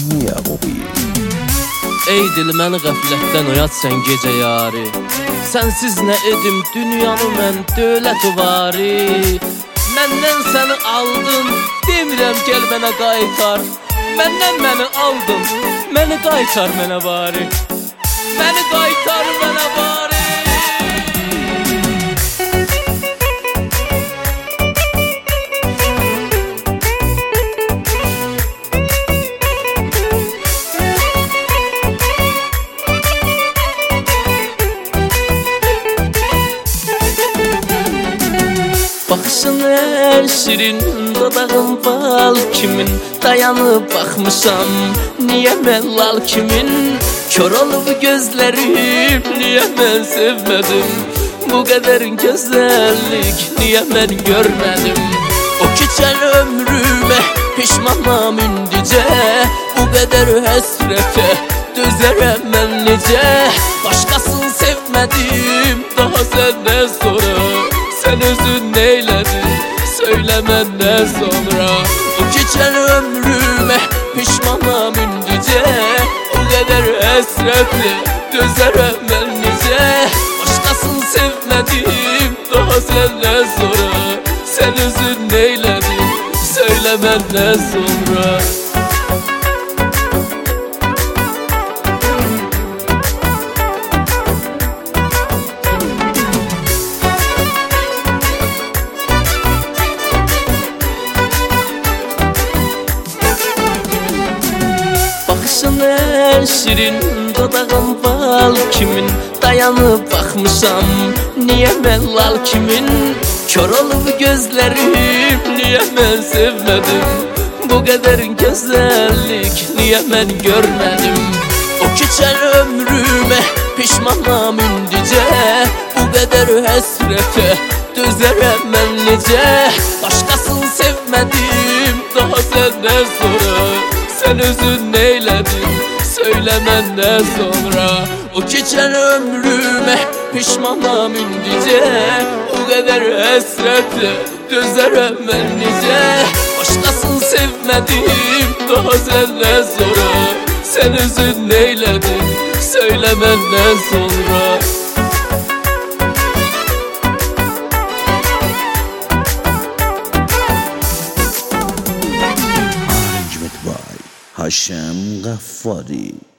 niye Bobby? Ey dil məni qəflətdən oyat sən gecə yari. Sənsiz nə edim dünyanı mən dövlət vari. Məndən səni aldın, demirəm gəl mənə qaytar. Məndən məni aldın, məni qaytar mənə vari. Məni qaytar mənə vari. Baxışın ən şirin, dodağın bal kimin. Dayanıb baxmışam, niyə mən lal kimin. Kör olub gözlərim, niyə mən sevmədim. Bu qədər gözəllik, niyə mən görmədim. O keçən ömrümə pişmanam indicə. Bu qədər həsrətə dözərəm mən necə. Başqasını sevmədim, daha səndən sonra. Sen özün neylədin, söylə məndən sonra. O keçən ömrümə pişmanam indicə. O qədər həsrətlə dözərəm mən necə. Başqasını sevmədim, daha səndən sonra. Sen özün neylədin, söylə məndən sonra. Baxışın ən şirin, dodağın bal kimin. Dayanıb baxmışam, niyə mən lal kimin. Kör olub gözlərim, niyə mən sevmədim. Bu qədər gözəllik, niyə mən görmədim. O keçən ömrümə pişmanam indicə. Bu qədər həsrətə dözərəm mən necə. Başqasını sevmədim, daha səndən sonra. Sen özün neylədin, söylə məndən sonra. O keçən ömrümə pişmanam indicə. O qədər həsrətlə dözərəm mən necə. Başqasını sevmədim, daha səndən sonra. Sen özün neylədin, söylə məndən sonra. Haşem Gaffari.